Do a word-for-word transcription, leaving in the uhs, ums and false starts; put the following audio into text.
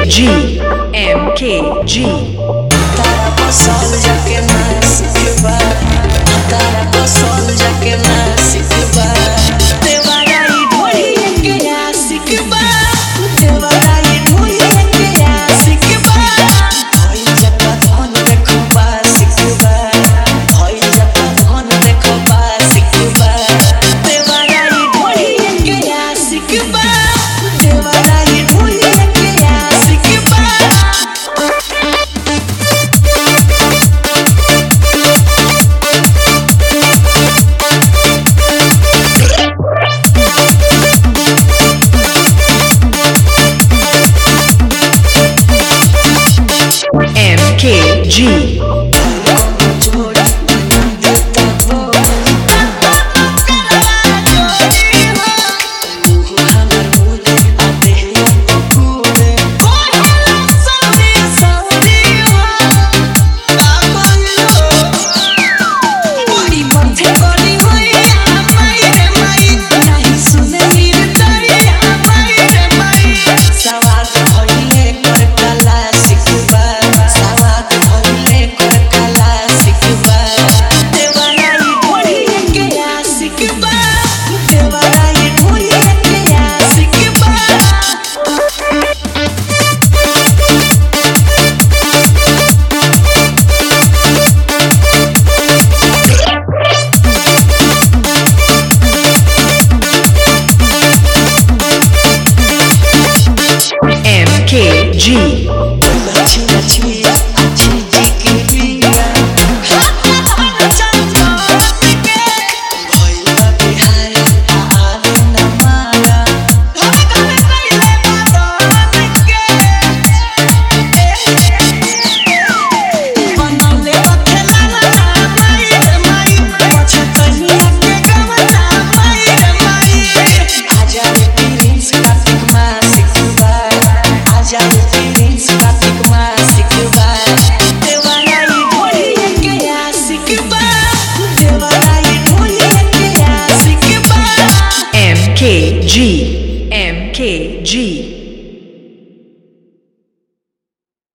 G M K G तारा पसल जाके ना सिखबा तारा पसल जाके ना सिखबा देवराई ढोली के आ सिखबा देवराई ढोली के आ सिखबा होई जता धन देखबा सिखबा होई जता धन देखबा सिखबा देवराई ढोली के आ सिखबा देवराई ढोली के आ सिखबा M K G